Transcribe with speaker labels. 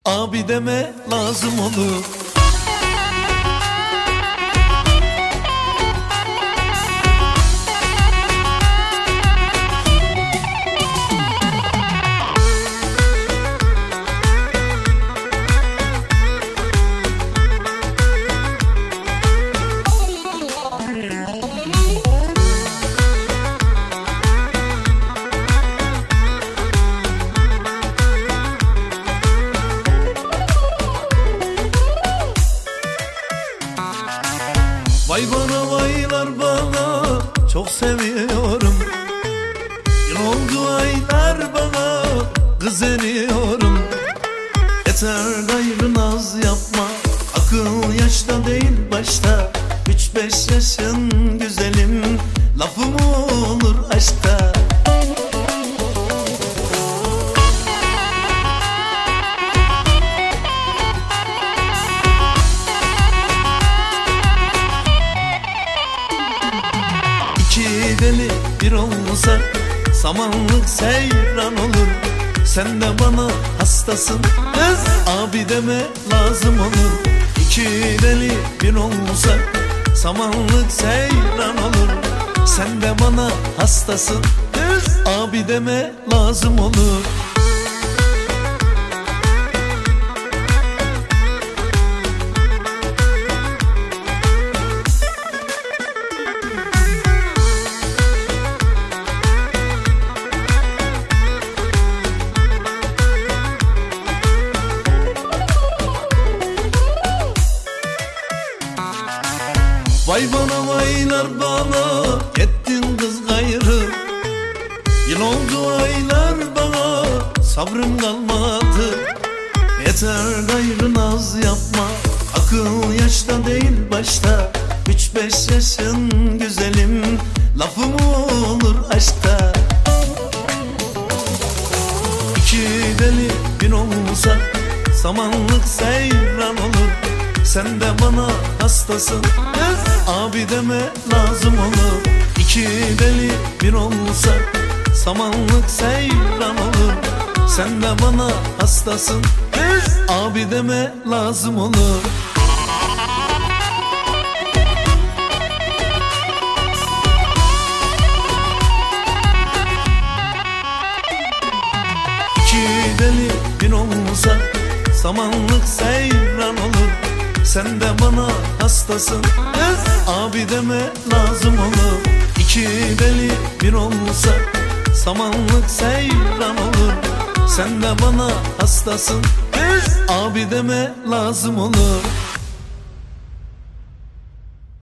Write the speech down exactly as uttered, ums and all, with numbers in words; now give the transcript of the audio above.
Speaker 1: Abi deme lazım olur. Vay bana vaylar bana, çok seviyorum. Yıl oldu aylar bana, kız eriyorum. Yeter gayrı naz yapma, akıl yaşta değil başta. Üç beş yaşın güzelim, lafım olur aşkta. İki deli bir olsa samanlık seyran olur. Sen de bana hastasın kız, abi deme lazım olur. İki deli bir olsa samanlık seyran olur. Sen de bana hastasın kız, abi deme lazım olur. Vay bana vaylar bana, ettin kız gayrı. Yıl oldu aylar bana, sabrım kalmadı. Yeter gayrı naz yapma, akıl yaşta değil başta. Üç beş yaşın güzelim, lafım olur aşkta. İki deli bir olsa samanlık seyran olur. Sen de bana hastasın kız, abi deme lazım olur. İki deli bir olsa samanlık seyran olur. Sen de bana hastasın kız, abi deme lazım olur. İki deli bir olsa samanlık seyran olur. Sen de bana hastasın kız, abi deme lazım olur. İki deli bir olsa samanlık seyran olur. Sen de bana hastasın kız, abi deme lazım olur.